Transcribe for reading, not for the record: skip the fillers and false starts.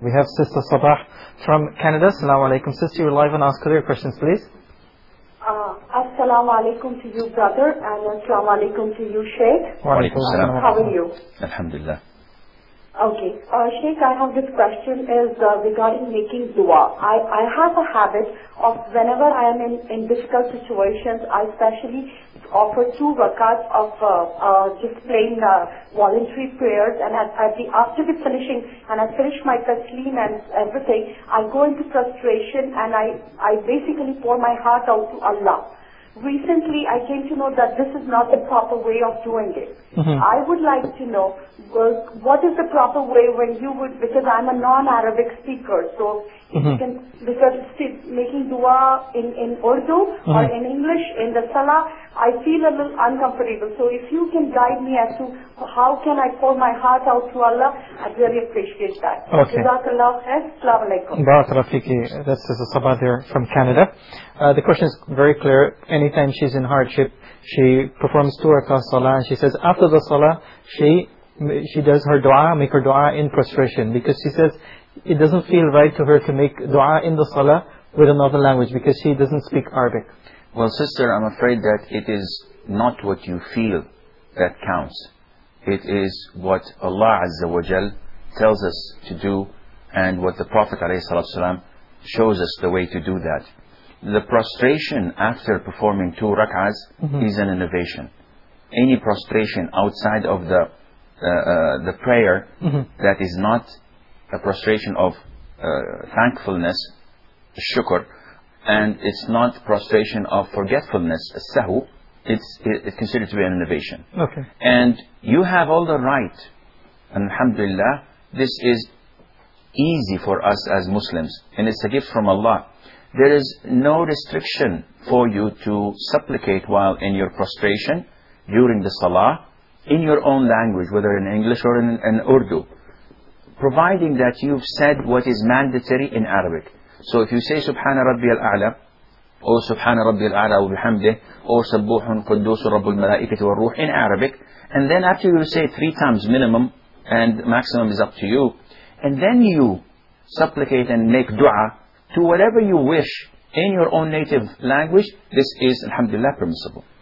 We have Sister Sabah from Canada. Assalamu alaikum. Sister, you're live on Ask Your Questions, please. Assalamu alaikum to you, brother, and assalamu alaikum to you, Sheikh. Wa alaikum assalam. How are you? Alhamdulillah. Okay. Sheikh, I have this question is regarding making dua. I have a habit of whenever I am in difficult situations, I especially offer 2 rakats of just plain voluntary prayers, and after the finishing, and I finish my taslim and everything, I go into prostration and I basically pour my heart out to Allah. Recently, I came to know that this is not the proper way of doing it. I would like to know, what is the proper way when you would, because I'm a non-Arabic speaker, so if you can, because making dua in Urdu or in English in the Salah, I feel a little uncomfortable. So if you can guide me as to how can I pour my heart out to Allah, I'd really appreciate that. Okay. Jazakallah khair. Assalamu alaikum. Barakallahu fiki. That's Sister Sabah there from Canada. The question is very clear. Anytime she's in hardship, she performs 2 rakah salah, and she says after the salah, she does her dua, make her dua in prostration, because she says it doesn't feel right to her to make dua in the salah with another language because she doesn't speak Arabic. Well, sister, I'm afraid that it is not what you feel that counts. It is what Allah Azza wa Jal tells us to do, and what the Prophet ﷺ shows us the way to do that. The prostration after performing 2 rak'ahs is an innovation. Any prostration outside of the prayer that is not a prostration of thankfulness, shukr, and it's not prostration of forgetfulness, sahu, it's considered to be an innovation. Okay. And you have all the right, and alhamdulillah, this is easy for us as Muslims, and it's a gift from Allah. There is no restriction for you to supplicate while in your prostration during the salah in your own language, whether in English or in Urdu, providing that you've said what is mandatory in Arabic. So if you say Subhana Rabbi al-A'la, or Subhana Rabbi al-A'la wa bihamdih, or Sabbuhun Quddusun Rabbul Malaikati wa Ruh in Arabic, and then after you say it 3 times minimum, and maximum is up to you, and then you supplicate and make dua to whatever you wish in your own native language, this is alhamdulillah permissible.